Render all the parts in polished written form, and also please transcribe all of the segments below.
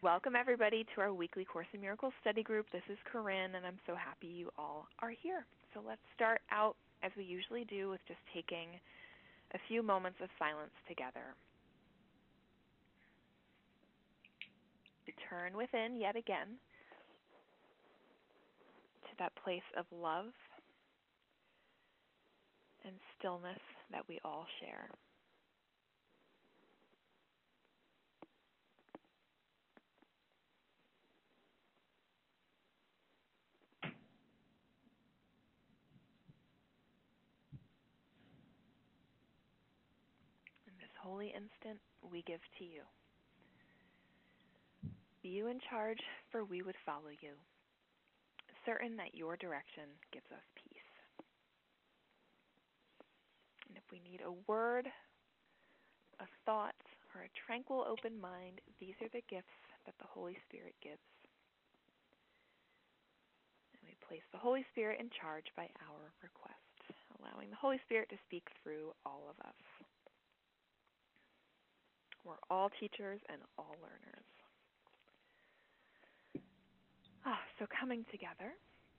Welcome, everybody, to our weekly Course in Miracles study group. This is Corinne, and I'm so happy you all are here. So let's start out, as we usually do, with just taking a few moments of silence together. Return within yet again to that place of love and stillness that we all share. In this holy instant, we give to you. Be you in charge, for we would follow you, certain that your direction gives us peace. And if we need a word, a thought, or a tranquil open mind, these are the gifts that the Holy Spirit gives. And we place the Holy Spirit in charge by our request, allowing the Holy Spirit to speak through all of us. We're all teachers and all learners. So coming together,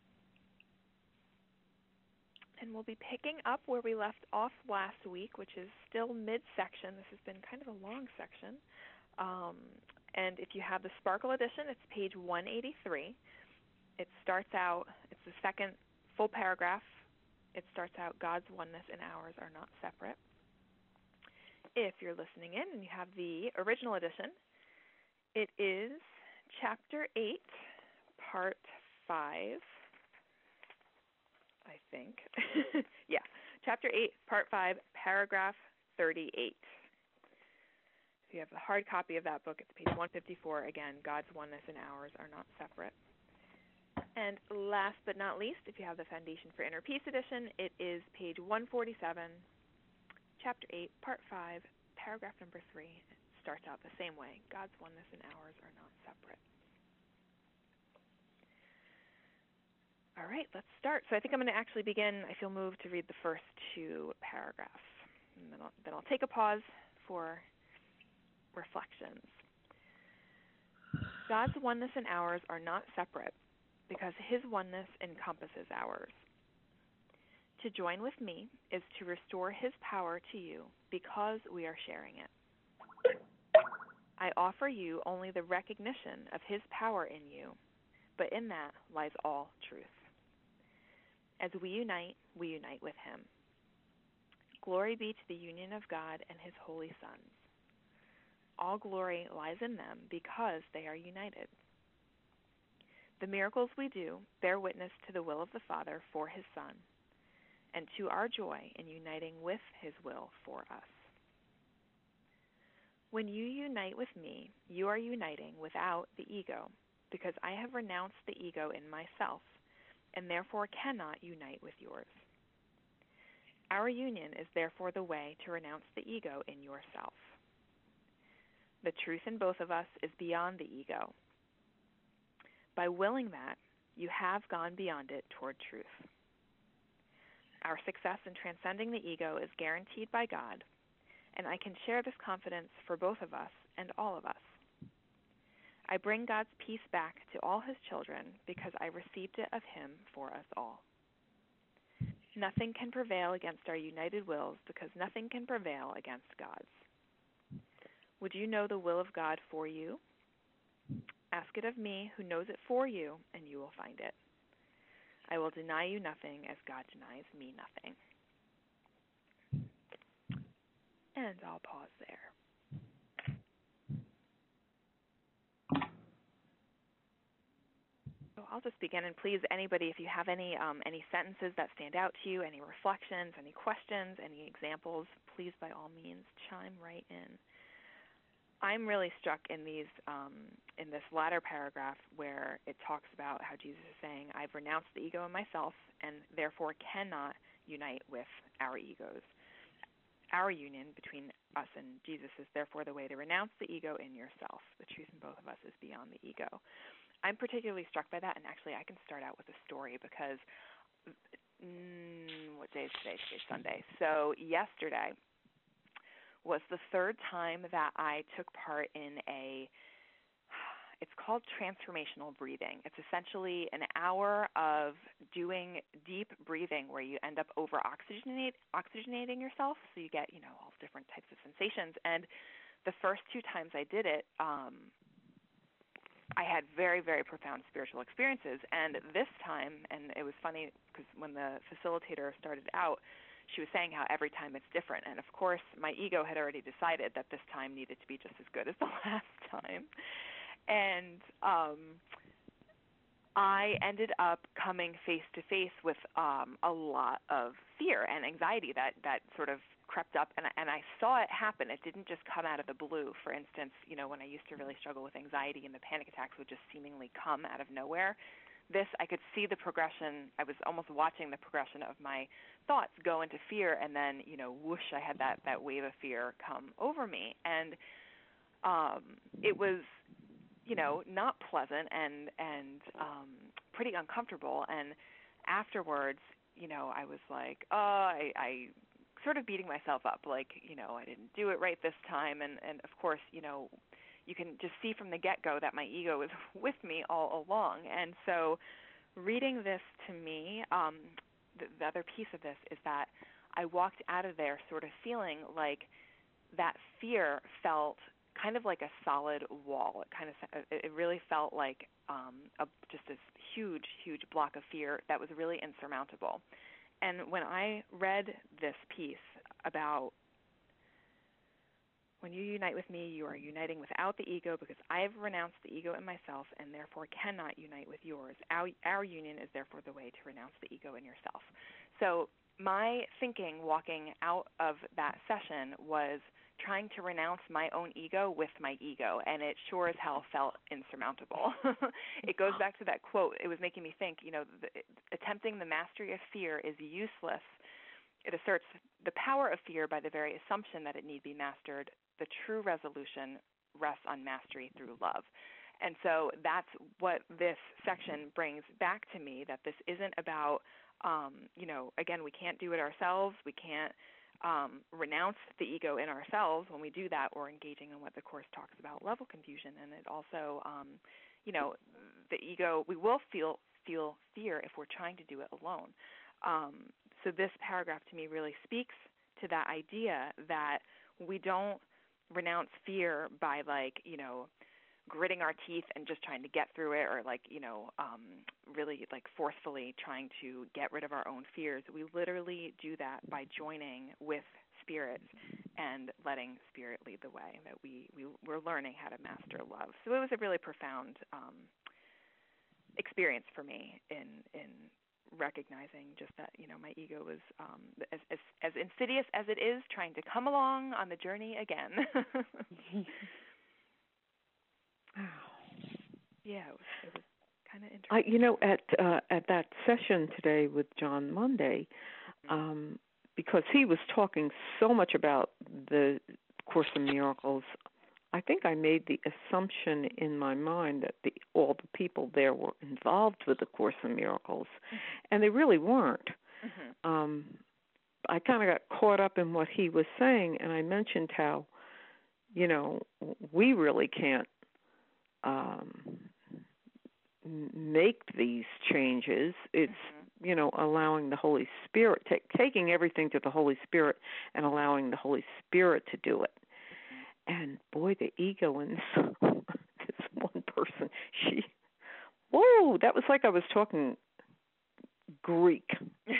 and we'll be picking up where we left off last week, which is still mid-section. This has been kind of a long section. And if you have the Sparkle edition, it's page 183. It starts out, it's the second full paragraph. It starts out, God's oneness and ours are not separate. If you're listening in and you have the original edition, it is chapter 8, part 5, I think. Yeah, chapter 8, part 5, paragraph 38. If you have the hard copy of that book, it's page 154. Again, God's oneness and ours are not separate. And last but not least, if you have the Foundation for Inner Peace edition, it is page 147, chapter 8, part 5, paragraph number 3. It starts out the same way. God's oneness and ours are not separate. All right, let's start. So I think I'm going to actually begin, I feel moved to read the first two paragraphs. And then I'll take a pause for reflections. God's oneness and ours are not separate because His oneness encompasses ours. To join with me is to restore His power to you because we are sharing it. I offer you only the recognition of His power in you, but in that lies all truth. As we unite with Him. Glory be to the union of God and His holy sons. All glory lies in them because they are united. The miracles we do bear witness to the will of the Father for His Son, and to our joy in uniting with His will for us. When you unite with me, you are uniting without the ego, because I have renounced the ego in myself, and therefore cannot unite with yours. Our union is therefore the way to renounce the ego in yourself. The truth in both of us is beyond the ego. By willing that, you have gone beyond it toward truth. Our success in transcending the ego is guaranteed by God, and I can share this confidence for both of us and all of us. I bring God's peace back to all His children because I received it of Him for us all. Nothing can prevail against our united wills because nothing can prevail against God's. Would you know the will of God for you? Ask it of me who knows it for you, and you will find it. I will deny you nothing as God denies me nothing. And I'll pause there. So I'll just begin, and please, anybody, if you have any sentences that stand out to you, any reflections, any questions, any examples, please, by all means, chime right in. I'm really struck in these in this latter paragraph where it talks about how Jesus is saying, I've renounced the ego in myself and therefore cannot unite with our egos. Our union between us and Jesus is therefore the way to renounce the ego in yourself. The truth in both of us is beyond the ego. I'm particularly struck by that, and actually I can start out with a story because what day is today? Today's Sunday. So yesterday was the third time that I took part in it's called transformational breathing. It's essentially an hour of doing deep breathing where you end up oxygenating yourself, so you get, all different types of sensations. And the first 2 times I did it, I had very, very profound spiritual experiences. And this time, and it was funny because when the facilitator started out, she was saying how every time it's different. And, of course, my ego had already decided that this time needed to be just as good as the last time. And I ended up coming face-to-face with a lot of fear and anxiety that sort of crept up, and I saw it happen. It didn't just come out of the blue. For instance, when I used to really struggle with anxiety and the panic attacks would just seemingly come out of nowhere, I could see the progression. I was almost watching the progression of my thoughts go into fear, and then, whoosh, I had that wave of fear come over me. And it was, not pleasant and pretty uncomfortable. And afterwards, I was like, I sort of beating myself up, like, I didn't do it right this time. And of course, you can just see from the get-go that my ego is with me all along. And so reading this to me, the other piece of this is that I walked out of there sort of feeling like that fear felt kind of like a solid wall. It really felt like just this huge, huge block of fear that was really insurmountable. And when I read this piece about when you unite with me, you are uniting without the ego because I have renounced the ego in myself and therefore cannot unite with yours. Our union is therefore the way to renounce the ego in yourself. So my thinking walking out of that session was trying to renounce my own ego with my ego, and it sure as hell felt insurmountable. It goes back to that quote. It was making me think, attempting the mastery of fear is useless. It asserts the power of fear by the very assumption that it need be mastered. The true resolution rests on mastery through love. And so that's what this section brings back to me, that this isn't about, again, we can't do it ourselves. We can't renounce the ego in ourselves. When we do that, we're engaging in what the Course talks about, level confusion. And it also, the ego, we will feel fear if we're trying to do it alone. So this paragraph to me really speaks to that idea that we don't renounce fear by gritting our teeth and just trying to get through it, or really forcefully trying to get rid of our own fears. We literally do that by joining with Spirit and letting Spirit lead the way, that we're learning how to master love. So it was a really profound experience for me in recognizing just that, my ego was as insidious as it is, trying to come along on the journey again. Yeah, it was kind of interesting. At that session today with John Monday, because he was talking so much about the Course in Miracles, I think I made the assumption in my mind that all the people there were involved with the Course in Miracles, and they really weren't. I kind of got caught up in what he was saying, and I mentioned how, we really can't make these changes. It's, allowing the Holy Spirit, taking everything to the Holy Spirit and allowing the Holy Spirit to do it. And boy, the ego in this one person, that was like I was talking Greek.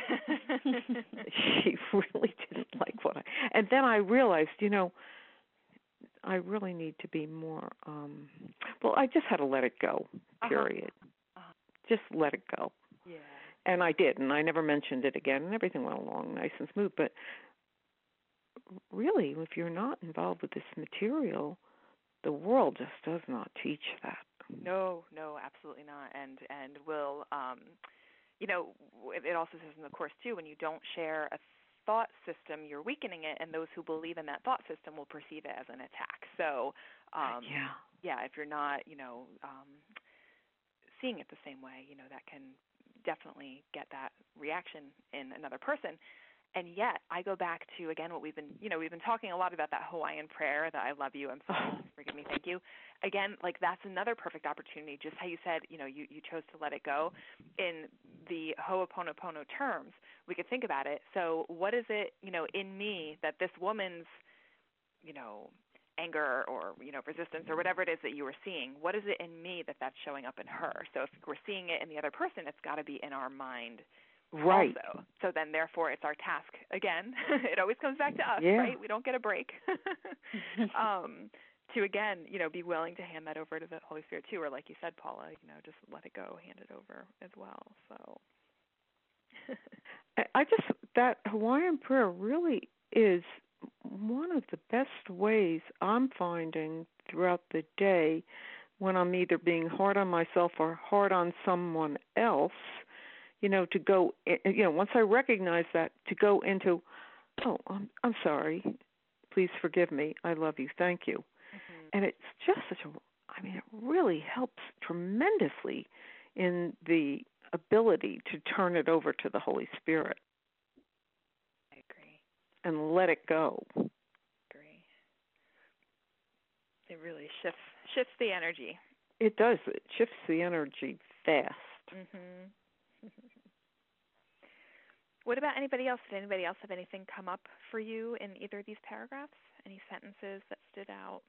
She really didn't like and then I realized, I really need to be more, I just had to let it go, period. Just let it go. Yeah. And I did, and I never mentioned it again, and everything went along nice and smooth. But really, if you're not involved with this material, the world just does not teach that. No, absolutely not. And will, it also says in the Course, too, when you don't share a thought system, you're weakening it, and those who believe in that thought system will perceive it as an attack. So, if you're not, seeing it the same way, that can definitely get that reaction in another person. And yet, I go back to, again, what we've been talking a lot about, that Hawaiian prayer, that I love you, I'm sorry, forgive me, thank you. again, like that's another perfect opportunity, just how you said, you chose to let it go. In the Ho'oponopono terms, we could think about it. So what is it, in me that this woman's, anger or, resistance or whatever it is that you were seeing, what is it in me that's showing up in her? So if we're seeing it in the other person, it's got to be in our mind. Right. Also. So then, therefore, it's our task again. It always comes back to us, yeah. right? We don't get a break. To again, be willing to hand that over to the Holy Spirit too, or like you said, Paula, just let it go, hand it over as well. So, that Hawaiian prayer really is one of the best ways I'm finding throughout the day when I'm either being hard on myself or hard on someone else. To go, once I recognize that, to go into, oh, I'm sorry, please forgive me, I love you, thank you. Mm-hmm. And it's just it really helps tremendously in the ability to turn it over to the Holy Spirit. I agree. And let it go. I agree. It really shifts the energy. It does. It shifts the energy fast. Mm-hmm. What about anybody else? Did anybody else have anything come up for you in either of these paragraphs? Any sentences that stood out?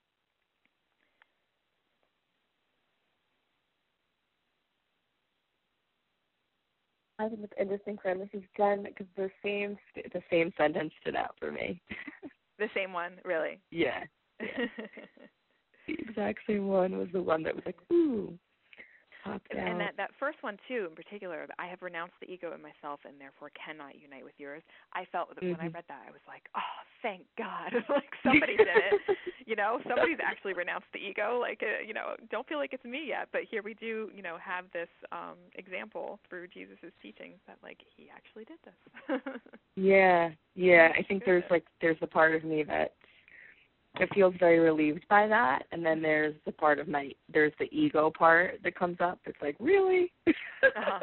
I think it's interesting for Mrs. Jen because the same sentence stood out for me. The same one, really? Yeah. The exact same one was the one that was like, ooh. And that first one, too, in particular, I have renounced the ego in myself and therefore cannot unite with yours. I felt that when I read that, I was like, oh, thank God. Like somebody did it. Somebody's actually renounced the ego. Like, don't feel like it's me yet. But here we do, have this example through Jesus' teachings that, like, he actually did this. Yeah. I think there's a part of me that it feels very relieved by that, and then there's the ego part that comes up. It's like, really? Uh-huh.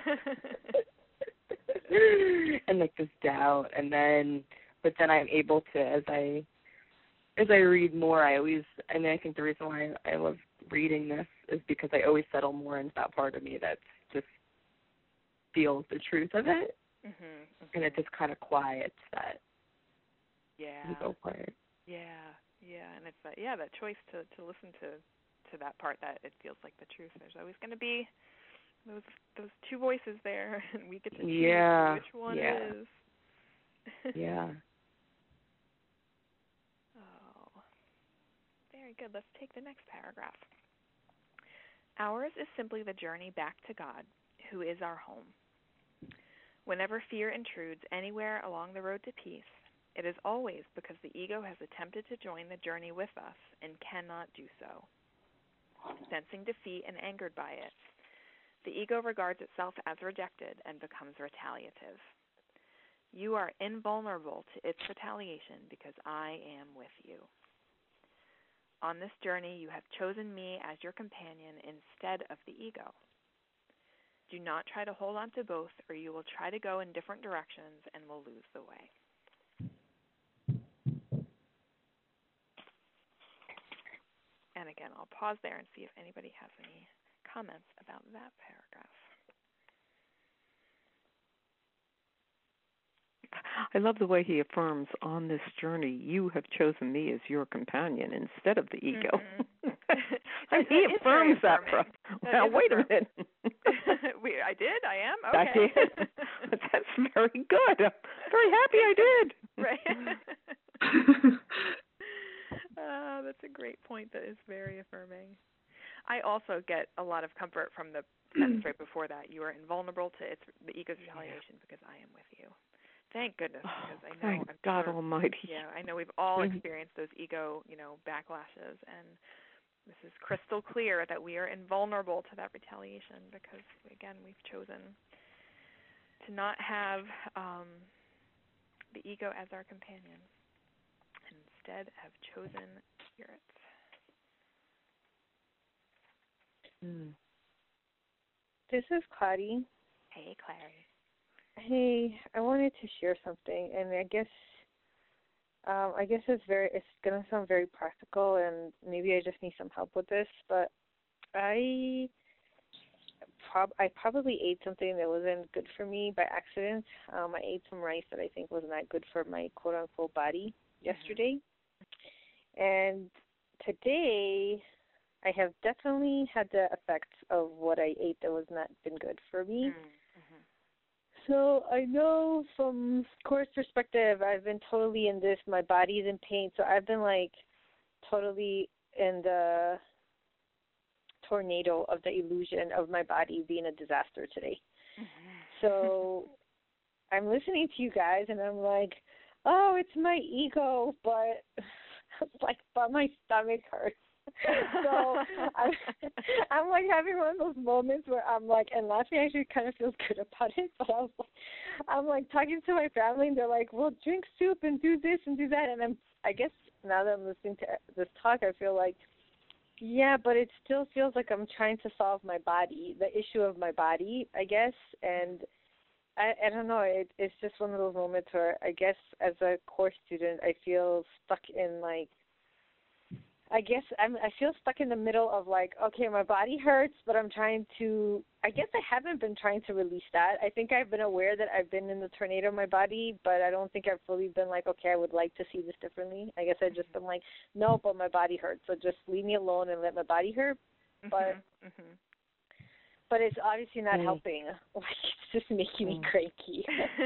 And like this doubt, but then I'm able to, as I read more, I think the reason why I love reading this is because I always settle more into that part of me that just feels the truth of it, and it just kind of quiets that ego part. Yeah, and it's that choice to listen to that part that it feels like the truth. There's always going to be those two voices there, and we get to choose which one it is. Yeah. Oh, very good. Let's take the next paragraph. Ours is simply the journey back to God, who is our home. Whenever fear intrudes anywhere along the road to peace, it is always because the ego has attempted to join the journey with us and cannot do so. Sensing defeat and angered by it, the ego regards itself as rejected and becomes retaliative. You are invulnerable to its retaliation because I am with you. On this journey, you have chosen me as your companion instead of the ego. Do not try to hold on to both, or you will try to go in different directions and will lose the way. And again, I'll pause there and see if anybody has any comments about that paragraph. I love the way he affirms, on this journey, you have chosen me as your companion instead of the ego. He affirms that for us. Now, wait a minute. I did? I am? Okay. I did. That's very good. I'm very happy I did. Right. That's a great point that is very affirming. I also get a lot of comfort from the sentence right before that. You are invulnerable to the ego's retaliation because I am with you. Thank goodness, because I know thank God Almighty. Yeah, I know we've all experienced those ego, backlashes, and this is crystal clear that we are invulnerable to that retaliation because, again, we've chosen to not have the ego as our companion, and instead have chosen spirit. This is Clary. Hey, Clary. Hey, I wanted to share something, and I guess I guess it's gonna sound very practical, and maybe I just need some help with this. But I probably ate something that wasn't good for me by accident. I ate some rice that I think was not good for my quote unquote body yesterday, and today I have definitely had the effects of what I ate that was not been good for me. So I know from course perspective, I've been totally in this, my body's in pain, so I've been like totally in the tornado of the illusion of my body being a disaster today. So I'm listening to you guys and I'm like, oh, it's my ego, but my stomach hurts. So I'm like having one of those moments where I'm like, and laughing actually kind of feels good about it, but I'm like talking to my family and they're like, well, drink soup and do this and do that, and I guess now that I'm listening to this talk, I feel like, yeah, but it still feels like I'm trying to solve my body, the issue of my body, I guess, and I don't know, it's just one of those moments where I guess as a course student I feel stuck in like, I feel stuck in the middle of like, okay, my body hurts, but I guess I haven't been trying to release that. I think I've been aware that I've been in the tornado of my body, but I don't think I've fully been like, okay, I would like to see this differently. I guess I just been like, no, but my body hurts, so just leave me alone and let my body hurt. But it's obviously not helping. Like, it's just making me cranky.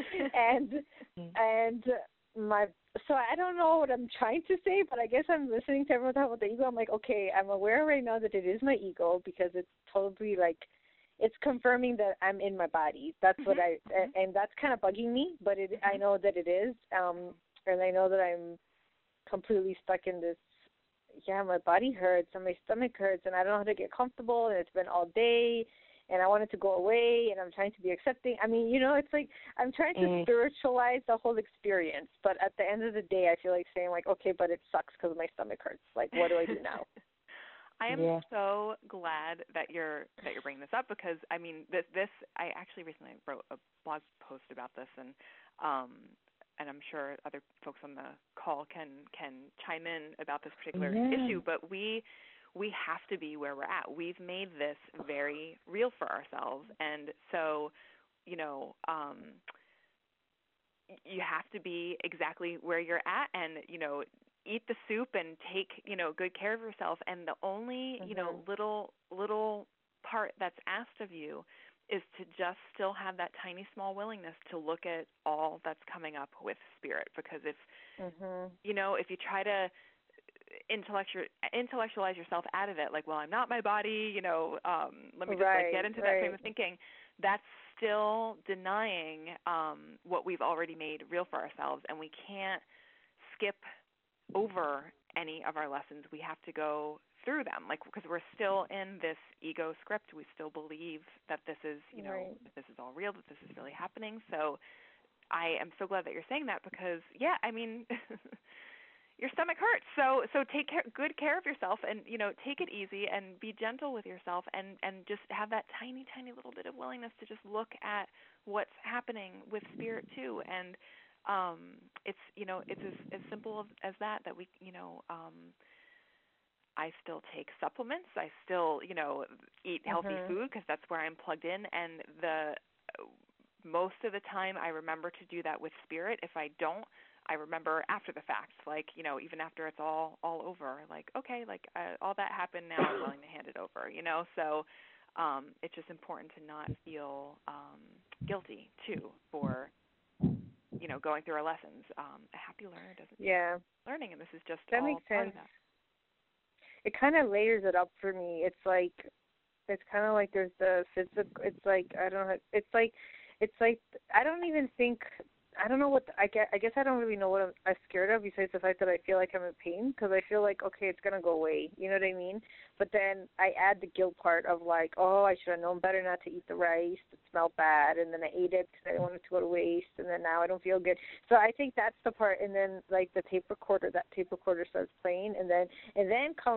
and so I don't know what I'm trying to say, but I guess I'm listening to everyone talk about the ego. I'm like, okay, I'm aware right now that it is my ego because it's totally like, it's confirming that I'm in my body. That's what and that's kind of bugging me, but I know that it is, and I know that I'm completely stuck in this, my body hurts and my stomach hurts and I don't know how to get comfortable and it's been all day. And I want it to go away, and I'm trying to be accepting. I mean, it's like I'm trying to spiritualize the whole experience, but at the end of the day, I feel like saying, like, okay, but it sucks because my stomach hurts. Like, what do I do now? I am so glad that you're bringing this up because, I mean, this I actually recently wrote a blog post about this, and I'm sure other folks on the call can chime in about this particular issue, but we have to be where we're at. We've made this very real for ourselves. And so, you have to be exactly where you're at and, eat the soup and take, good care of yourself. And the only, little part that's asked of you is to just still have that tiny, small willingness to look at all that's coming up with spirit. Because if, if you try to intellectualize yourself out of it, like, well, I'm not my body, let me just get into that frame of thinking, that's still denying what we've already made real for ourselves, and we can't skip over any of our lessons. We have to go through them, like, because we're still in this ego script. We still believe that this is, that this is all real, that this is really happening. So I am so glad that you're saying that because, I mean, your stomach hurts, so take good care of yourself, and take it easy and be gentle with yourself, and just have that tiny little bit of willingness to just look at what's happening with spirit too. And it's as simple as that we I still take supplements, I still eat healthy food because that's where I'm plugged in, and most of the time I remember to do that with spirit. If I don't, I remember after the fact, like, even after it's all over, like, okay, like, all that happened, now I'm willing to hand it over, So it's just important to not feel guilty, too, for, going through our lessons. A happy learner doesn't learning, and this is just that all makes part sense. of that. It kind of layers it up for me. It's kind of like there's the physical, it's like, I don't know, it's like, I don't know what, I guess I don't really know what I'm scared of besides the fact that I feel like I'm in pain, because I feel like, okay, it's going to go away, you know what I mean? But then I add the guilt part of like, oh, I should have known better not to eat the rice, it smelled bad, and then I ate it because I wanted to go to waste, and then now I don't feel good. So I think that's the part, and then like that tape recorder starts playing, and then comes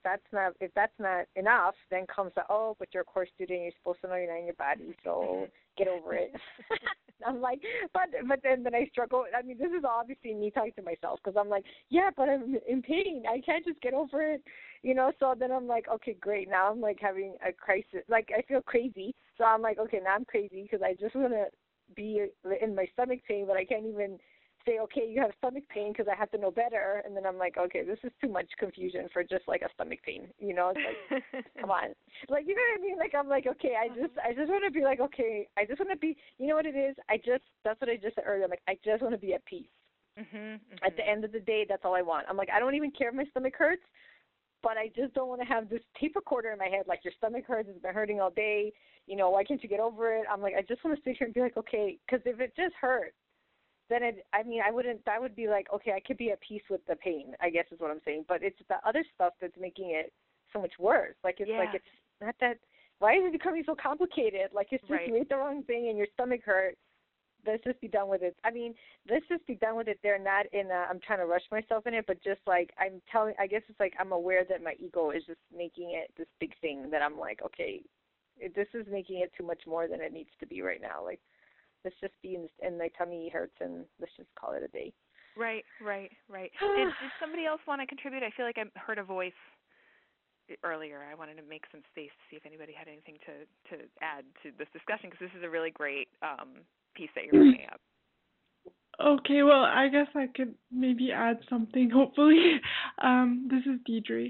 that's not enough, then comes the, oh, but you're a course student, you're supposed to know you're not in your body, so get over it. I'm like, but then I struggle. I mean, this is obviously me talking to myself, because I'm like, yeah, but I'm in pain. I can't just get over it, So then I'm like, okay, great. Now I'm like having a crisis. Like, I feel crazy. So I'm like, okay, now I'm crazy because I just want to be in my stomach pain, but I can't even say, okay, you have stomach pain because I have to know better. And then I'm like, okay, this is too much confusion for just like a stomach pain. It's like, come on. Like, you know what I mean? Like, I'm like, okay, I just want to be like, okay, I just want to be, you know what it is? That's what I just said earlier. I'm like, I just want to be at peace. At the end of the day, that's all I want. I'm like, I don't even care if my stomach hurts, but I just don't want to have this tape recorder in my head, like, your stomach hurts, it's been hurting all day, why can't you get over it? I'm like, I just want to sit here and be like, okay, because if it just hurts, then that would be like, okay, I could be at peace with the pain, I guess is what I'm saying. But it's the other stuff that's making it so much worse. Like, it's like, it's not that, why is it becoming so complicated? Like, it's just, you ate the wrong thing and your stomach hurt. Let's just be done with it. I mean, let's just be done with it. They're not in I'm trying to rush myself in it, but just like, I guess it's like I'm aware that my ego is just making it this big thing that I'm like, okay, this is making it too much more than it needs to be right now. Like, let's just be and my tummy hurts and let's just call it a day. Right. Did somebody else want to contribute? I feel like I heard a voice earlier. I wanted to make some space to see if anybody had anything to add to this discussion, because this is a really great piece that you're bringing up. Okay, well, I guess I could maybe add something, hopefully. This is Deidre.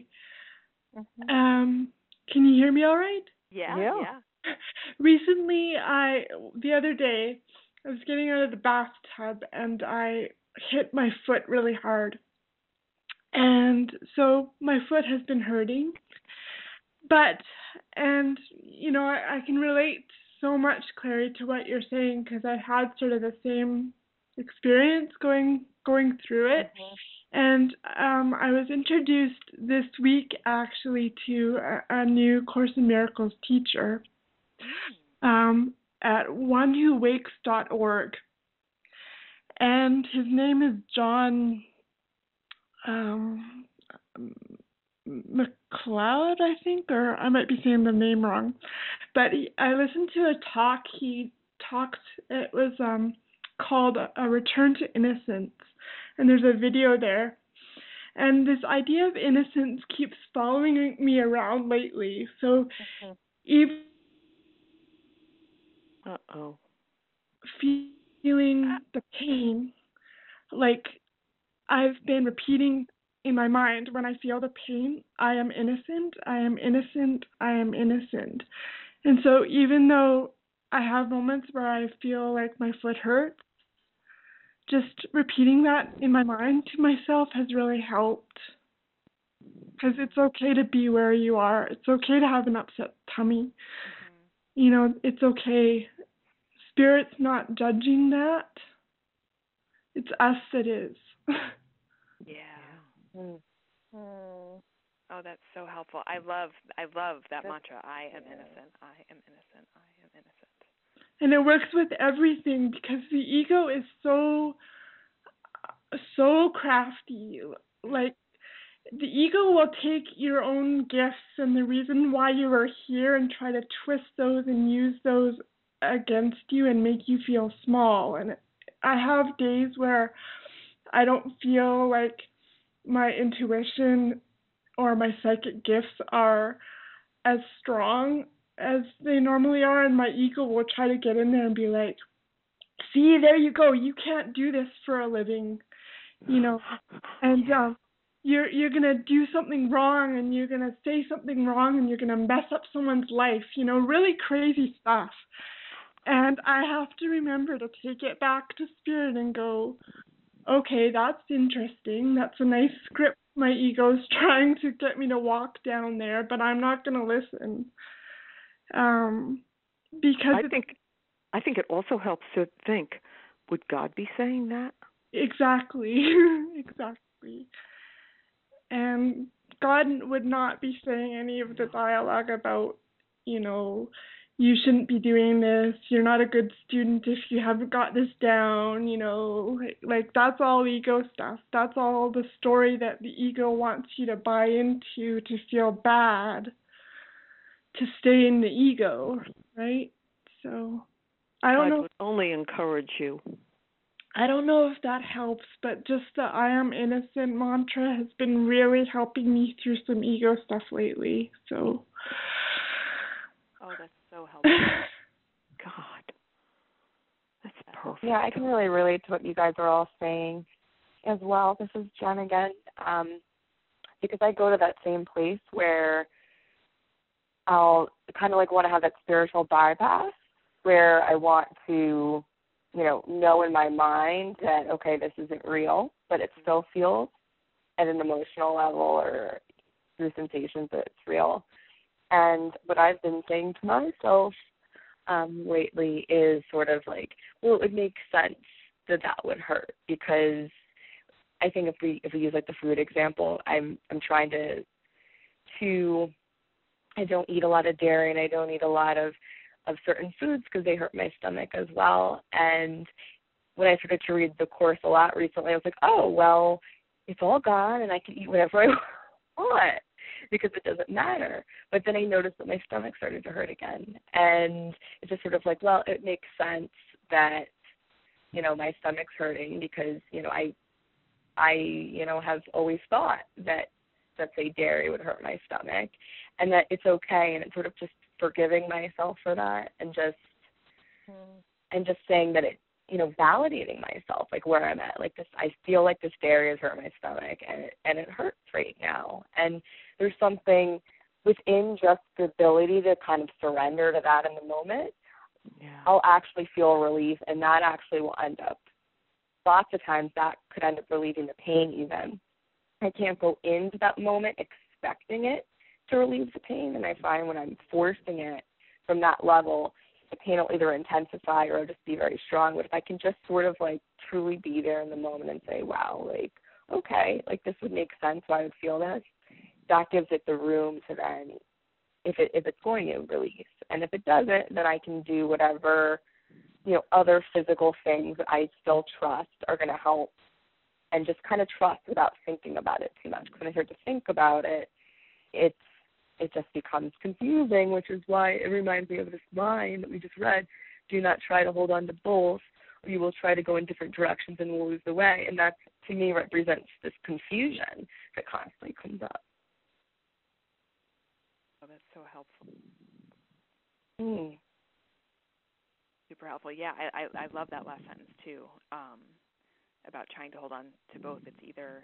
Can you hear me all right? Yeah. Recently, the other day, I was getting out of the bathtub and I hit my foot really hard. And so my foot has been hurting. I can relate so much, Clary, to what you're saying, because I had sort of the same experience going through it. And I was introduced this week, actually, to a new Course in Miracles teacher at onewhowakes.org. And his name is John McLeod, I think, or I might be saying the name wrong. But I listened to a talk he talked, it was called A Return to Innocence. And there's a video there. And this idea of innocence keeps following me around lately. So even feeling the pain, like I've been repeating in my mind when I feel the pain, I am innocent, I am innocent, I am innocent. And so even though I have moments where I feel like my foot hurts, just repeating that in my mind to myself has really helped. Because it's okay to be where you are. It's okay to have an upset tummy. It's okay. Spirit's not judging that. It's us that is. Oh, that's so helpful. I love that mantra. I am innocent. I am innocent. I am innocent. And it works with everything, because the ego is so crafty. Like, the ego will take your own gifts and the reason why you are here and try to twist those and use those against you and make you feel small. And I have days where I don't feel like my intuition or my psychic gifts are as strong as they normally are, and my ego will try to get in there and be like, see, there you go, you can't do this for a living, and you're going to do something wrong, and you're going to say something wrong, and you're going to mess up someone's life, really crazy stuff. And I have to remember to take it back to Spirit and go, okay, that's interesting. That's a nice script my ego's trying to get me to walk down there, but I'm not going to listen. Because I think it also helps to think, would God be saying that? Exactly. Exactly. And God would not be saying any of the dialogue about, you shouldn't be doing this, you're not a good student if you haven't got this down, like that's all ego stuff. That's all the story that the ego wants you to buy into to feel bad, to stay in the ego, right? So I don't God know. would only encourage you. I don't know if that helps, but just the I am innocent mantra has been really helping me through some ego stuff lately. So. Oh, that's so helpful. God. That's perfect. Yeah, I can really relate to what you guys are all saying as well. This is Jen again. Because I go to that same place where I'll kind of like want to have that spiritual bypass where I want to, know in my mind that, okay, this isn't real, but it still feels at an emotional level or through sensations that it's real. And what I've been saying to myself lately is sort of like, well, it would make sense that would hurt, because I think if we use like the food example, I'm trying to I don't eat a lot of dairy and I don't eat a lot of certain foods because they hurt my stomach as well. And when I started to read the Course a lot recently, I was like, oh, well, it's all gone and I can eat whatever I want because it doesn't matter. But then I noticed that my stomach started to hurt again. And it's just sort of like, well, it makes sense that, my stomach's hurting because, I have always thought that, say, dairy would hurt my stomach, and that it's okay, and it's sort of just forgiving myself for that, and just saying that it, validating myself, like where I'm at, like this, I feel like this dairy has hurt my stomach, and it hurts right now, and there's something within just the ability to kind of surrender to that in the moment. Yeah. I'll actually feel relief, and that actually will end up, lots of times that could end up relieving the pain even. I can't go into that moment expecting it to relieve the pain, and I find when I'm forcing it from that level, the pain will either intensify or just be very strong. But if I can just sort of like truly be there in the moment and say, wow, like, okay, like this would make sense why I would feel this, that gives it the room to then, if it's going to release. And if it doesn't, then I can do whatever, other physical things that I still trust are going to help, and just kind of trust without thinking about it too much. Because when I start to think about it, it just becomes confusing, which is why it reminds me of this line that we just read, do not try to hold on to both, or you will try to go in different directions and will lose the way. And that, to me, represents this confusion that constantly comes up. Oh, that's so helpful. Mm. Super helpful. Yeah, I love that last sentence, too, about trying to hold on to both. It's either,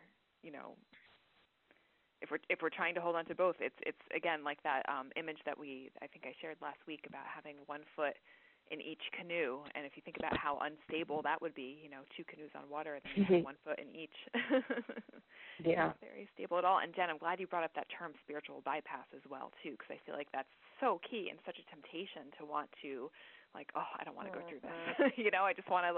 if we're trying to hold on to both, it's again like that image that I think I shared last week about having one foot in each canoe, and if you think about how unstable that would be, two canoes on water, and then you have 1 foot in each. Yeah. Not very stable at all. And Jen, I'm glad you brought up that term spiritual bypass as well too, because I feel like that's so key and such a temptation to want to, like, oh, I don't want to go through this. I just want to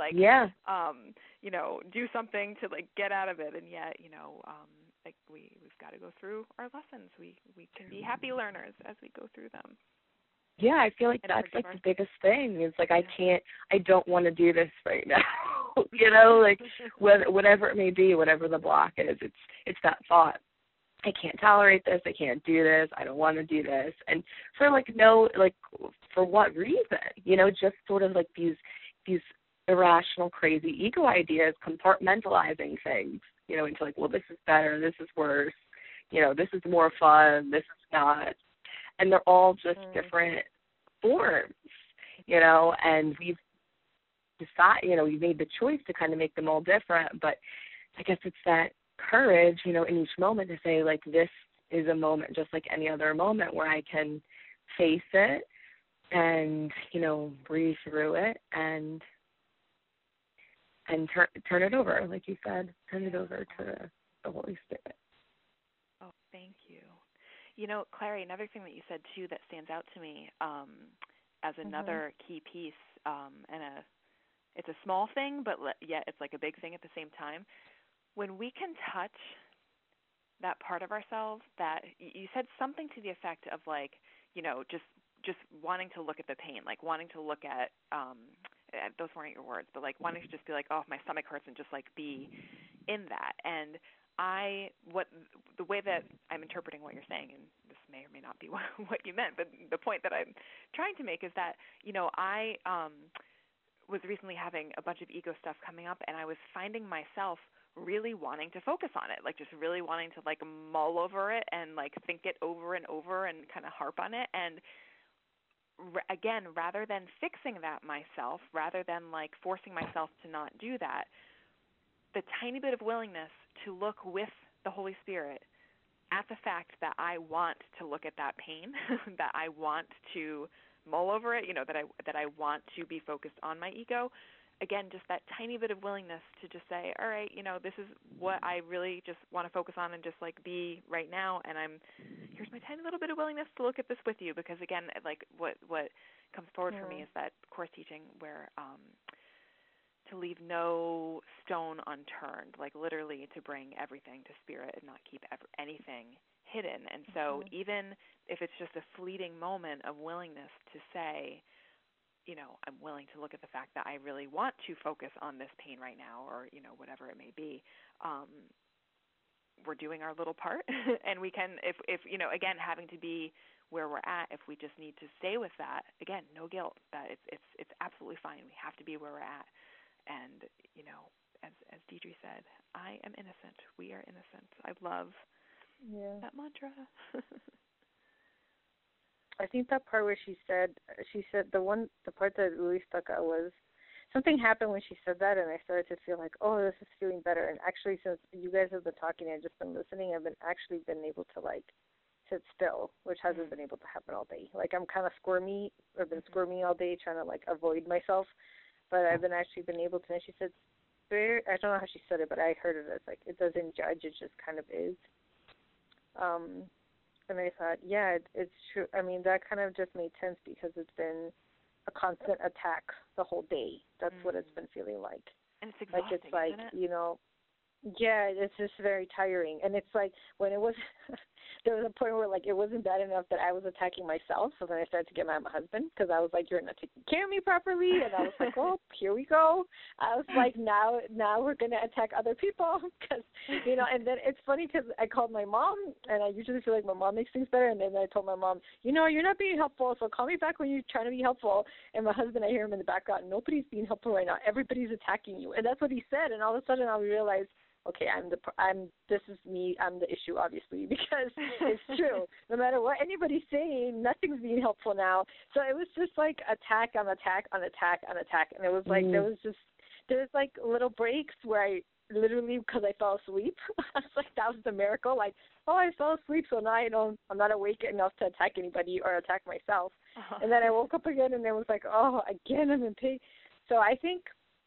do something to like get out of it, and yet, like we've got to go through our lessons. We can be happy learners as we go through them. Yeah, I feel like that's like the biggest thing. It's like I don't want to do this right now. Like whatever it may be, whatever the block is, it's that thought. I can't tolerate this. I can't do this. I don't want to do this. And for for what reason? Just sort of like these irrational, crazy ego ideas, compartmentalizing things, into like, well, this is better, this is worse, this is more fun, this is not. And they're all just different forms, and we've decided, we made the choice to kind of make them all different. But I guess it's that courage, in each moment to say, like, this is a moment just like any other moment where I can face it and, breathe through it and turn it over, like you said, turn it over to the Holy Spirit. Oh, thank you. Clary, another thing that you said, too, that stands out to me as another key piece, and it's a small thing, but yet it's like a big thing at the same time. When we can touch that part of ourselves that you said something to the effect of like, just just wanting to look at the pain, like wanting to look at those weren't your words, but like wanting to just be like, oh, my stomach hurts, and just like be in that. And the way that I'm interpreting what you're saying, and this may or may not be what you meant, but the point that I'm trying to make is that, I was recently having a bunch of ego stuff coming up, and I was finding myself really wanting to focus on it, like just really wanting to like mull over it and like think it over and over and kind of harp on it. And again, rather than fixing that myself, rather than like forcing myself to not do that, the tiny bit of willingness to look with the Holy Spirit at the fact that I want to look at that pain, that I want to mull over it, that I want to be focused on my ego. Again, just that tiny bit of willingness to just say, all right, this is what I really just want to focus on and just like be right now. And here's my tiny little bit of willingness to look at this with you, because again, like what comes forward for me is that Course teaching where to leave no stone unturned, like literally to bring everything to Spirit and not keep anything hidden. And so even if it's just a fleeting moment of willingness to say, I'm willing to look at the fact that I really want to focus on this pain right now, or, whatever it may be, we're doing our little part. And we can, if again, having to be where we're at, if we just need to stay with that, again, no guilt, that it's absolutely fine. We have to be where we're at. And, as Deidre said, I am innocent. We are innocent. I love that mantra. I think that part where she said the part that really stuck out was something happened when she said that, and I started to feel like, oh, this is feeling better. And actually, since you guys have been talking and I've just been listening, I've been able to like sit still, which hasn't been able to happen all day. Like I'm kind of squirmy, or been squirmy all day, trying to like avoid myself. But I've been able to. And she said, I don't know how she said it, but I heard it as like, it doesn't judge, it just kind of is. And I thought, yeah, it's true. I mean, that kind of just made sense because it's been a constant attack the whole day. That's what it's been feeling like. And it's exhausting, like it's like, isn't it? Yeah, it's just very tiring. And it's like when it was, there was a point where like it wasn't bad enough that I was attacking myself. So then I started to get mad at my husband because I was like, you're not taking care of me properly. And I was like, oh, here we go. I was like, now we're going to attack other people because, and then it's funny because I called my mom, and I usually feel like my mom makes things better. And then I told my mom, you're not being helpful, so call me back when you're trying to be helpful. And my husband, I hear him in the background, nobody's being helpful right now. Everybody's attacking you. And that's what he said. And all of a sudden I realized, okay, this is me, I'm the issue, obviously, because it's true. No matter what anybody's saying, nothing's being helpful now. So it was just like attack on attack on attack on attack. And it was like, there's like little breaks where I literally, because I fell asleep, I was like, that was the miracle. Like, oh, I fell asleep, so now I'm not awake enough to attack anybody or attack myself. And then I woke up again, and it was like, oh, again, I'm in pain. So I think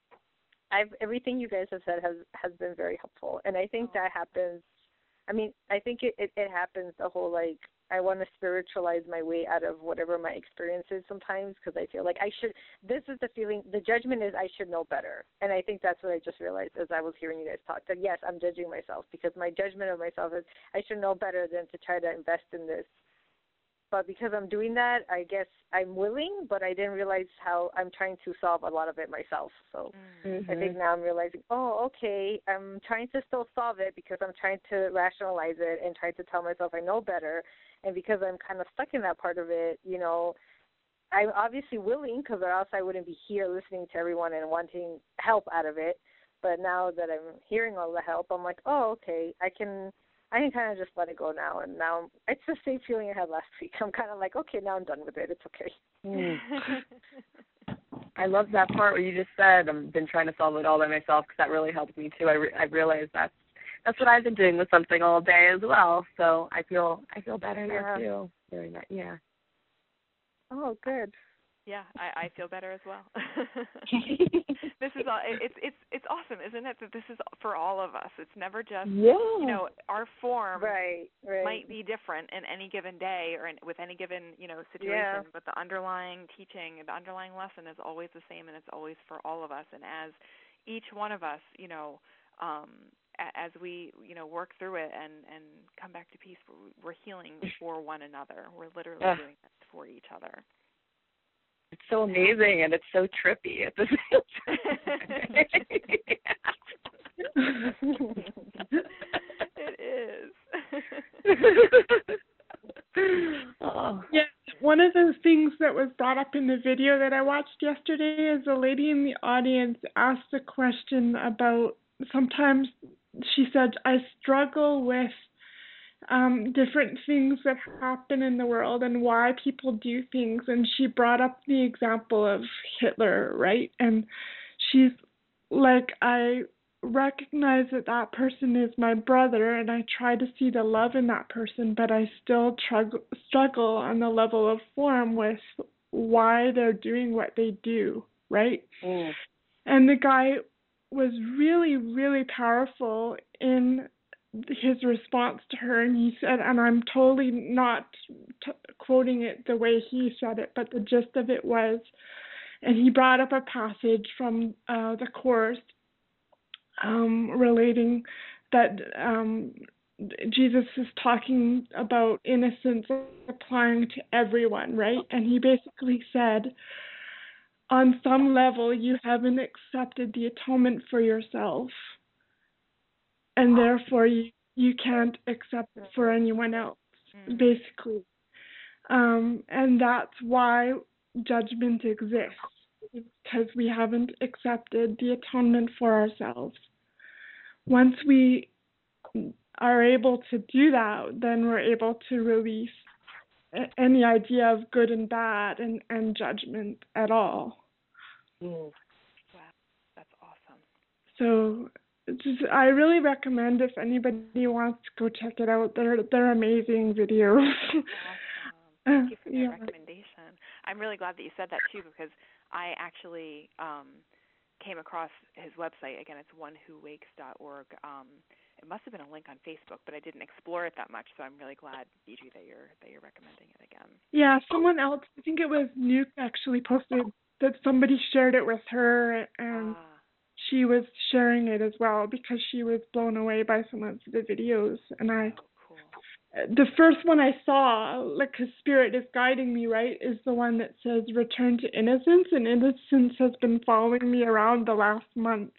everything you guys have said has been very helpful, and I think that happens. I mean, I think it happens the whole like I want to spiritualize my way out of whatever my experience is sometimes because I feel like I should. This is the feeling. The judgment is I should know better, and I think that's what I just realized as I was hearing you guys talk. That yes, I'm judging myself because my judgment of myself is I should know better than to try to invest in this. But because I'm doing that, I guess I'm willing, but I didn't realize how I'm trying to solve a lot of it myself. So I think now I'm realizing, oh, okay, I'm trying to still solve it because I'm trying to rationalize it and try to tell myself I know better. And because I'm kind of stuck in that part of it, I'm obviously willing because or else I wouldn't be here listening to everyone and wanting help out of it. But now that I'm hearing all the help, I'm like, oh, okay, I can kind of just let it go now, and now it's the same feeling I had last week. I'm kind of like, okay, now I'm done with it. It's okay. I love that part where you just said I've been trying to solve it all by myself because that really helped me too. I realized that's what I've been doing with something all day as well. So I feel better now too. Doing that, yeah. Oh, good. Yeah, I feel better as well. This is all. It's awesome, isn't it? That this is for all of us. It's never just our form might be different in any given day or with any given situation, but the underlying teaching, the underlying lesson is always the same, and it's always for all of us. And as each one of us, as we work through it and come back to peace, we're healing for one another. We're literally doing it for each other. It's so amazing and it's so trippy at the same time. It is. Oh. Yeah, one of the things that was brought up in the video that I watched yesterday is a lady in the audience asked a question about, sometimes she said, I struggle with different things that happen in the world and why people do things. And she brought up the example of Hitler, right? And she's like, I recognize that that person is my brother and I try to see the love in that person, but I still struggle on the level of form with why they're doing what they do, right? Mm. And the guy was really, really powerful in his response to her, and he said, and I'm totally not quoting it the way he said it, but the gist of it was, and he brought up a passage from the Course relating that Jesus is talking about innocence applying to everyone, right? And he basically said, on some level, you haven't accepted the atonement for yourself, and therefore you can't accept it for anyone else, basically. And that's why judgment exists, because we haven't accepted the atonement for ourselves. Once we are able to do that, then we're able to release any idea of good and bad and judgment at all. Wow, that's awesome. So I really recommend if anybody wants to go check it out. They're amazing videos. Awesome. Thank you for that recommendation. I'm really glad that you said that too, because I actually came across his website. Again, it's onewhowakes.org. It must have been a link on Facebook, but I didn't explore it that much. So I'm really glad, Deidre, that you're recommending it again. Yeah, someone else, I think it was Nuke, actually posted that somebody shared it with her, and she was sharing it as well because she was blown away by some of the videos. And the first one I saw, like, his spirit is guiding me, right, is the one that says return to innocence, and innocence has been following me around the last month.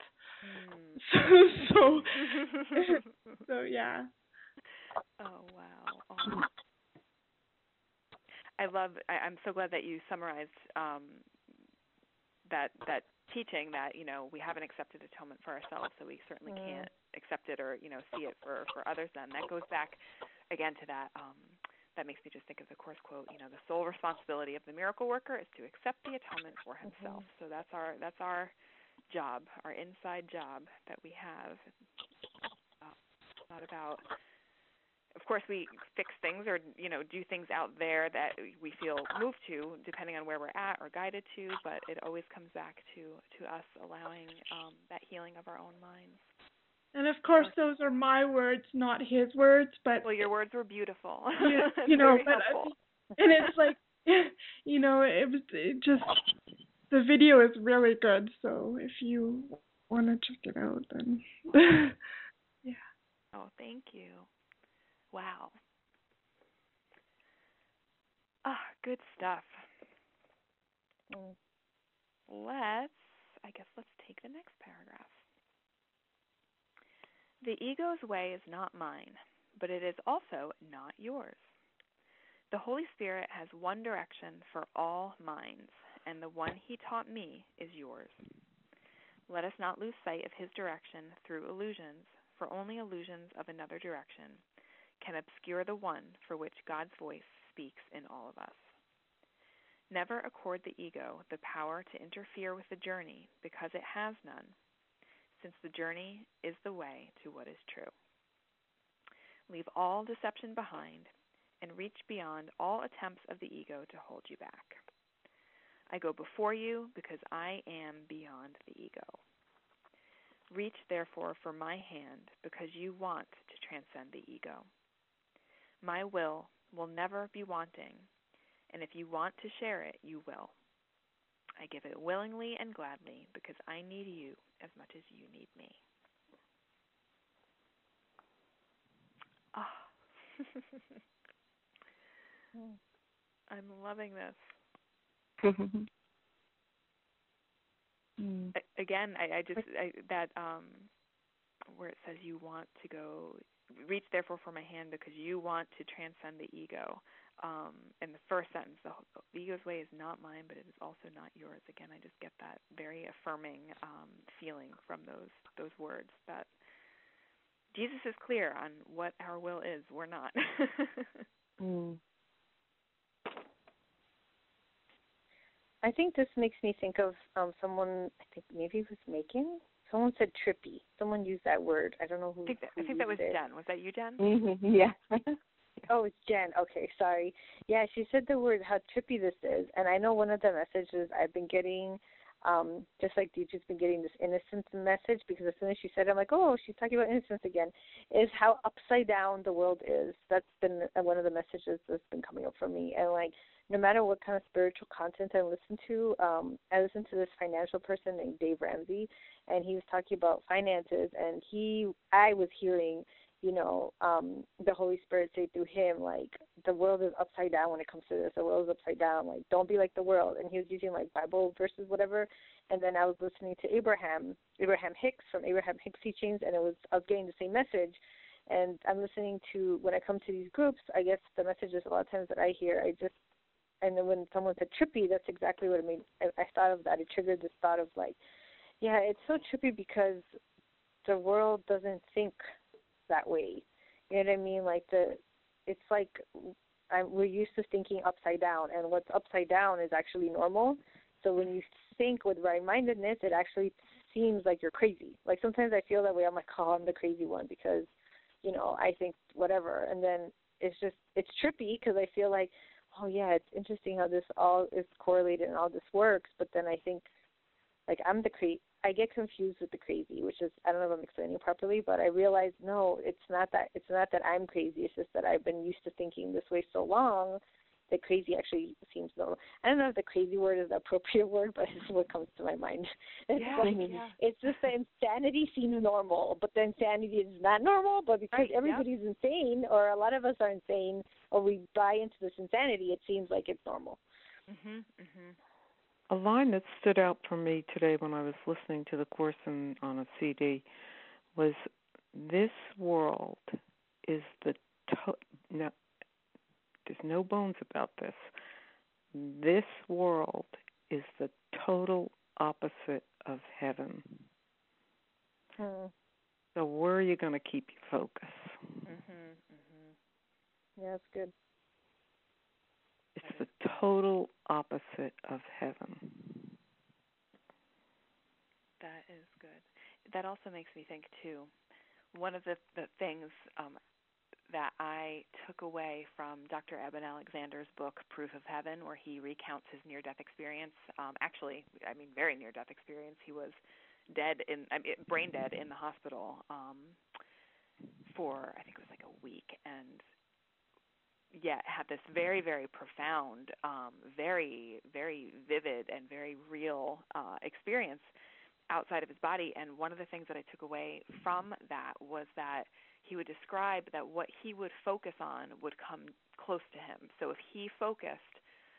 So yeah. Oh, wow. Oh. I'm so glad that you summarized that teaching that, we haven't accepted atonement for ourselves, so we certainly can't accept it or, see it for others then. That goes back, again, to that, that makes me just think of the Course quote, the sole responsibility of the miracle worker is to accept the atonement for himself. So that's our job, our inside job that we have. It's not about, of course, we fix things or, do things out there that we feel moved to, depending on where we're at or guided to, but it always comes back to us allowing that healing of our own minds. And of course, those are my words, not his words, but... Well, your words were beautiful. But and it's like, it just, the video is really good, so if you want to check it out, then, yeah. Oh, thank you. Wow. Good stuff. Let's take the next paragraph. The ego's way is not mine, but it is also not yours. The Holy Spirit has one direction for all minds, and the one he taught me is yours. Let us not lose sight of his direction through illusions, for only illusions of another direction can obscure the one for which God's voice speaks in all of us. Never accord the ego the power to interfere with the journey because it has none, since the journey is the way to what is true. Leave all deception behind and reach beyond all attempts of the ego to hold you back. I go before you because I am beyond the ego. Reach, therefore, for my hand because you want to transcend the ego. My will never be wanting, and if you want to share it, you will. I give it willingly and gladly because I need you as much as you need me. I'm loving this. Again, I just that where it says you want to go, reach therefore for my hand because you want to transcend the ego. In the first sentence, the ego's way is not mine, but it is also not yours. Again, I just get that very affirming feeling from those words that Jesus is clear on what our will is. We're not. I think this makes me think of someone, I think maybe it was Macon. Someone said trippy. Someone used that word. I don't know who. I think that was Jen. Was that you, Jen? Yeah. Oh, it's Jen. Okay, sorry. Yeah, she said the word, how trippy this is. And I know one of the messages I've been getting, just like Deetra's been getting this innocence message, because as soon as she said it, I'm like, oh, she's talking about innocence again, is how upside down the world is. That's been one of the messages that's been coming up for me. And, like, no matter what kind of spiritual content I listen to, I listened to this financial person named Dave Ramsey, and he was talking about finances, and I was hearing, you know, the Holy Spirit say through him, like, the world is upside down when it comes to this. The world is upside down. Like, don't be like the world. And he was using, like, Bible verses, whatever. And then I was listening to Abraham Hicks from Abraham Hicks Teachings, and I was getting the same message. And I'm listening to, when I come to these groups, I guess the messages a lot of times that I hear, and then when someone said trippy, that's exactly what it made. I thought of that. It triggered this thought of, like, yeah, it's so trippy because the world doesn't think that way. You know what I mean? Like, it's like we're used to thinking upside down, and what's upside down is actually normal. So when you think with right-mindedness, it actually seems like you're crazy. Like, sometimes I feel that way. I'm like, oh, I'm the crazy one because, you know, I think whatever. And then it's trippy because I feel like, oh, yeah, it's interesting how this all is correlated and all this works. But then I think, like, I get confused with the crazy, which is, I don't know if I'm explaining it properly, but I realize, no, it's not that I'm crazy. It's just that I've been used to thinking this way so long that crazy actually seems normal. I don't know if the crazy word is the appropriate word, but it's what comes to my mind. It's just that insanity seems normal, but the insanity is not normal, but because everybody's insane, or a lot of us are insane, or we buy into this insanity, it seems like it's normal. A line that stood out for me today when I was listening to the course on a CD was, this world is now, there's no bones about this. This world is the total opposite of heaven. So where are you going to keep your focus? Yeah, that's good. It's the total opposite of heaven. That is good. That also makes me think, too, one of the things that I took away from Dr. Eben Alexander's book, Proof of Heaven, where he recounts his near-death experience. Actually, I mean, very near-death experience. He was brain dead in the hospital for, I think it was like a week, and had this very, very profound, very, very vivid and very real experience outside of his body. And one of the things that I took away from that was that he would describe that what he would focus on would come close to him. So if he focused,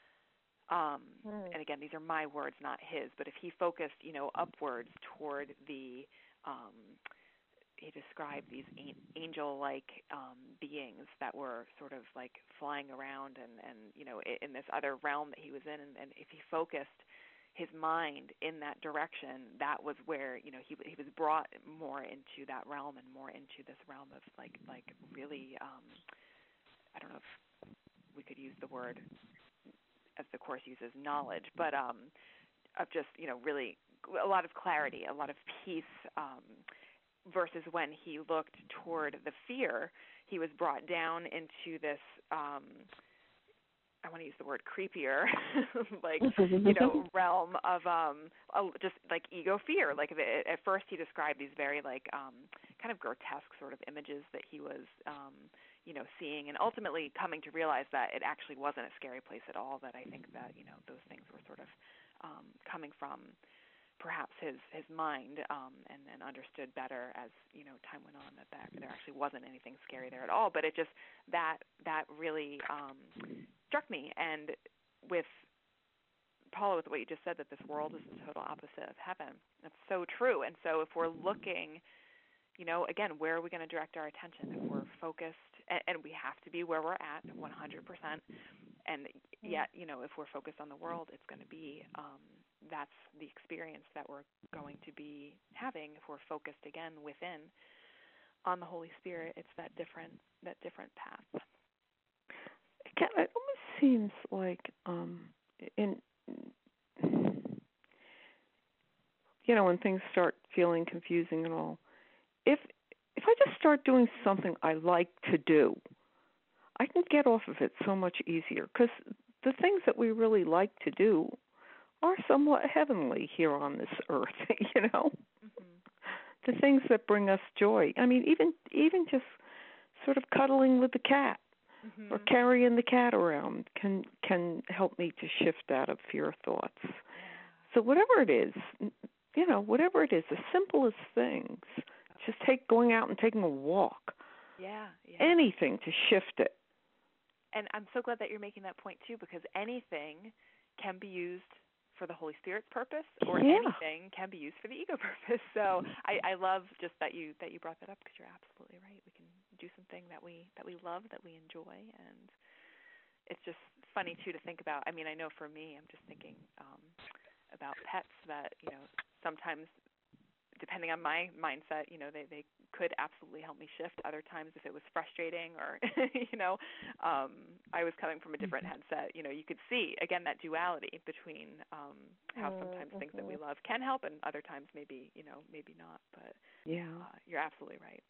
and again, these are my words, not his, but if he focused, you know, upwards toward the he described these angel-like beings that were sort of like flying around and you know, in this other realm that he was in, and if he focused his mind in that direction, that was where, you know, he was brought more into that realm and more into this realm of like really, I don't know if we could use the word as the Course uses, knowledge, but of just, you know, really a lot of clarity, a lot of peace, versus when he looked toward the fear, he was brought down into this, I want to use the word creepier, like, you know, realm of just like ego fear. Like at first he described these very like kind of grotesque sort of images that he was, you know, seeing, and ultimately coming to realize that it actually wasn't a scary place at all, that I think that, you know, those things were sort of coming from perhaps his mind, and then understood better as, you know, time went on that there actually wasn't anything scary there at all. But it just, that really struck me. And with Paula, with what you just said, that this world is the total opposite of heaven. That's so true. And so if we're looking, again, where are we going to direct our attention? If we're focused, and we have to be where we're at 100%, and yet, if we're focused on the world, it's going to be, that's the experience that we're going to be having. If we're focused, again, within, on the Holy Spirit, it's that different path. It almost seems like when things start feeling confusing and all, if I just start doing something I like to do, I can get off of it so much easier, because the things that we really like to do are somewhat heavenly here on this earth, The things that bring us joy. I mean, even just sort of cuddling with the cat or carrying the cat around can help me to shift out of fear thoughts. So whatever it is, the simplest things, just going out and taking a walk. Yeah. Anything to shift it. And I'm so glad that you're making that point too, because anything can be used for the Holy Spirit's purpose, or anything can be used for the ego purpose. So I love just that you brought that up, because you're absolutely right. We can do something that we love, that we enjoy, and it's just funny too to think about. I mean, I know for me, I'm just thinking about pets that sometimes, depending on my mindset, they could absolutely help me shift. Other times, if it was frustrating or, I was coming from a different headset, you could see, again, that duality between how sometimes things that we love can help, and other times maybe, maybe not. But you're absolutely right.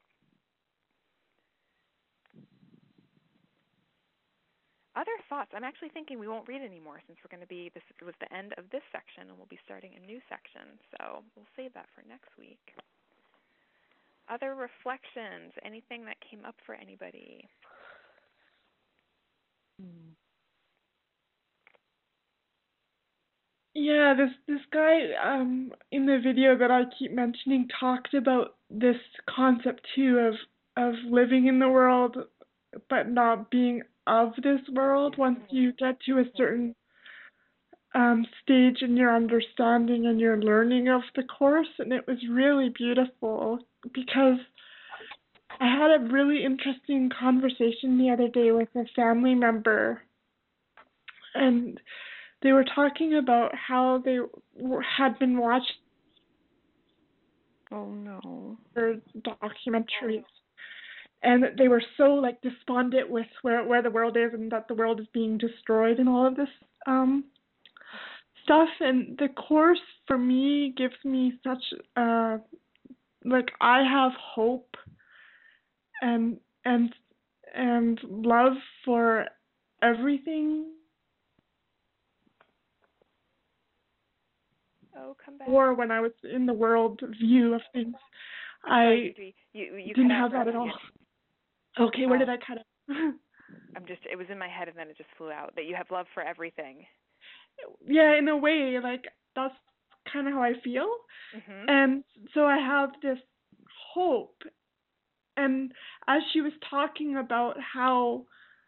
Other thoughts? I'm actually thinking we won't read anymore, since we're going to be, this was the end of this section, and we'll be starting a new section. So we'll save that for next week. Other reflections? Anything that came up for anybody? Yeah, this guy in the video that I keep mentioning talked about this concept too of living in the world but not being of this world once you get to a certain stage in your understanding and your learning of the Course. And it was really beautiful, because I had a really interesting conversation the other day with a family member, and they were talking about how they had been watching documentaries, and they were so despondent with where the world is, and that the world is being destroyed and all of this stuff. And the Course for me gives me such I have hope and love for everything. Come back. Or when I was in the world view of things, I didn't have that at all. Okay, where did I cut it? It was in my head and then it just flew out. That you have love for everything. Yeah, in a way, that's kind of how I feel. And so I have this hope. And as she was talking about how,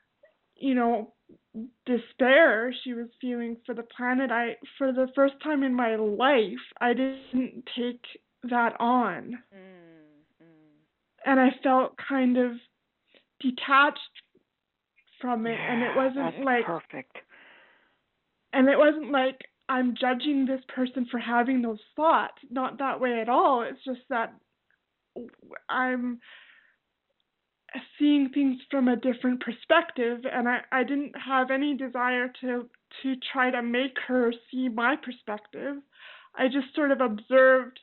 despair she was feeling for the planet, for the first time in my life, I didn't take that on. And I felt kind of detached from it, and it wasn't perfect. And it wasn't like I'm judging this person for having those thoughts. Not that way at all. It's just that I'm seeing things from a different perspective, and I didn't have any desire to try to make her see my perspective. I just sort of observed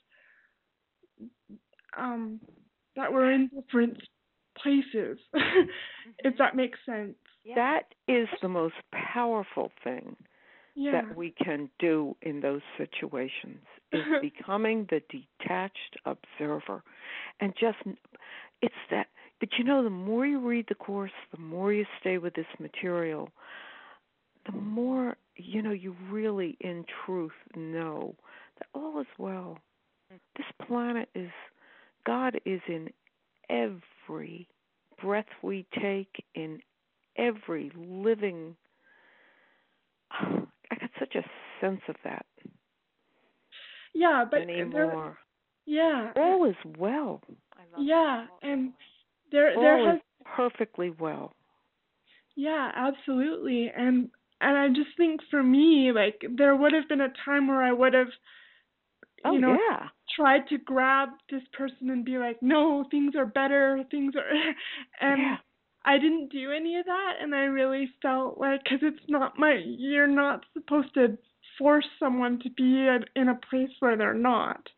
that we're in different places, if that makes sense. That is the most powerful thing that we can do in those situations, is becoming the detached observer. And it's that, but the more you read the Course, the more you stay with this material, the more, you really in truth know that all is well. This planet God is in every breath we take, in every living such a sense of that but anymore. Yeah. All is well. I love that. And there all has is perfectly well. Yeah, absolutely. And I just think for me, like, there would have been a time where I would have tried to grab this person and be like, no, things are better, and I didn't do any of that, and I really felt like, because you're not supposed to force someone to be in a place where they're not,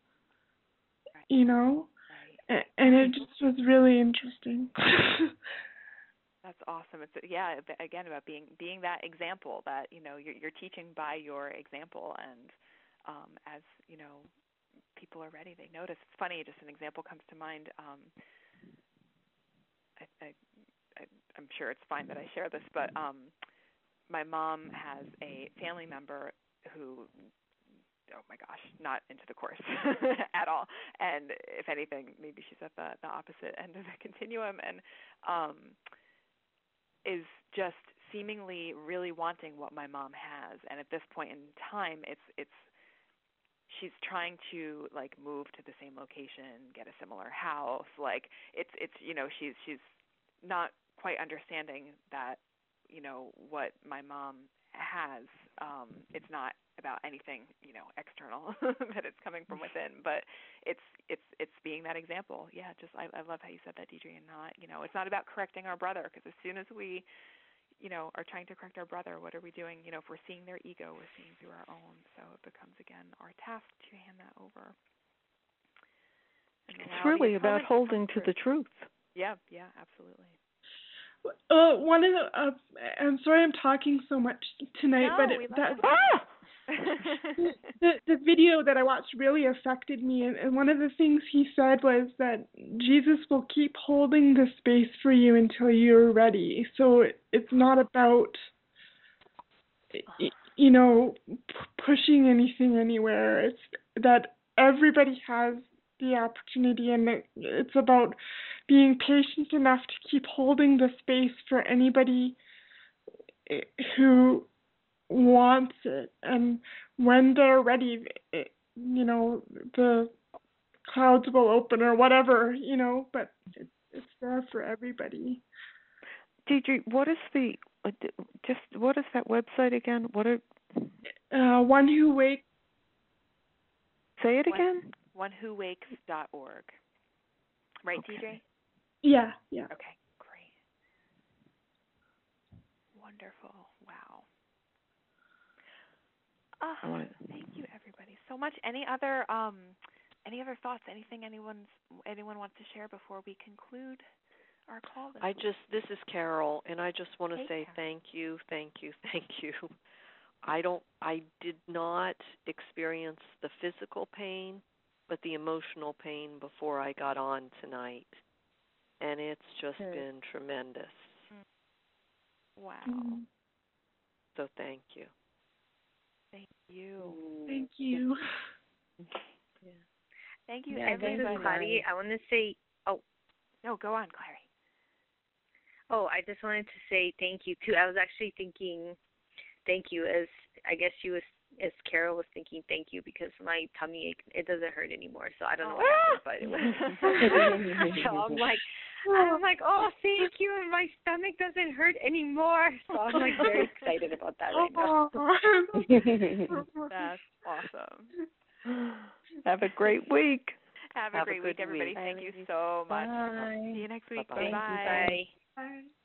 Right. And it just was really interesting. That's awesome. It's again about being that example that you're teaching by your example, and as people are ready, they notice. It's funny. Just an example comes to mind. I'm sure it's fine that I share this, but my mom has a family member who, oh my gosh, not into the Course at all, and if anything, maybe she's at the opposite end of the continuum, and is just seemingly really wanting what my mom has, and at this point in time, it's she's trying to like move to the same location, get a similar house, like it's she's not quite understanding that what my mom has, it's not about anything external, that it's coming from within, but it's being that example. Just I love how you said that, Deidre, and not it's not about correcting our brother, because as soon as we are trying to correct our brother, what are we doing? If we're seeing their ego, we're seeing through our own. So it becomes again our task to hand that over. It's really about holding to the truth. Yeah, absolutely. One of I'm sorry I'm talking so much tonight, the video that I watched really affected me, and one of the things he said was that Jesus will keep holding the space for you until you're ready. So it's not about pushing anything anywhere. It's that everybody has the opportunity, and it's about being patient enough to keep holding the space for anybody who wants it, and when they're ready, the clouds will open or whatever, but it's there for everybody. Deidre, what is that website again? One Who Wakes. Say it again. OneWhoWakes.org. Right, okay. Deidre? Yeah. Okay, great. Wonderful. Wow. Thank you, everybody, so much. Any other thoughts? Anything anyone wants to share before we conclude our call? This is Carol, and I just want to say thank you. I did not experience the physical pain, but the emotional pain before I got on tonight, and it's just been tremendous. Wow. So thank you. Thank you. Thank you. Thank you, everybody. This is Clary. I want to say, No, go on, Clary. I just wanted to say thank you, too. I was actually thinking thank you as Carol was thinking thank you, because my tummy ache, it doesn't hurt anymore. So I don't know what happened, but it was. So I'm like, oh, thank you, and my stomach doesn't hurt anymore. So I'm like very excited about that right now. That's awesome. Have a great week. Have a great week, everybody. Thank you so much. Bye. See you next week. Bye. Bye. Bye.